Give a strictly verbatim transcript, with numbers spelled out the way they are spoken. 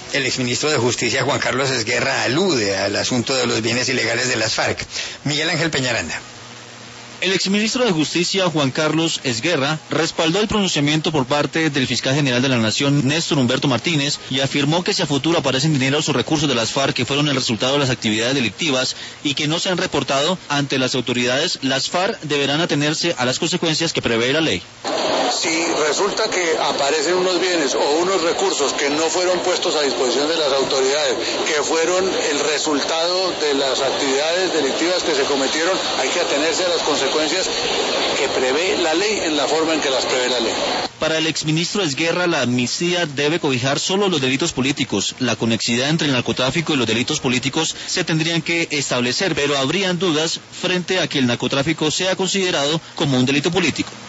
El exministro de Justicia, Juan Carlos Esguerra, alude al asunto de los bienes ilegales de las FARC. Miguel Ángel Peñaranda. El exministro de Justicia, Juan Carlos Esguerra, respaldó el pronunciamiento por parte del fiscal general de la Nación, Néstor Humberto Martínez, y afirmó que si a futuro aparecen dineros o recursos de las FARC que fueron el resultado de las actividades delictivas y que no se han reportado ante las autoridades, las FARC deberán atenerse a las consecuencias que prevé la ley. Si resulta que aparecen unos bienes o unos recursos que no fueron puestos a disposición de las autoridades, que fueron el resultado de las actividades delictivas que se cometieron, hay que atenerse a las consecuencias que prevé la ley en la forma en que las prevé la ley. Para el exministro Esguerra, la amnistía debe cobijar solo los delitos políticos. La conexidad entre el narcotráfico y los delitos políticos se tendrían que establecer, pero habrían dudas frente a que el narcotráfico sea considerado como un delito político.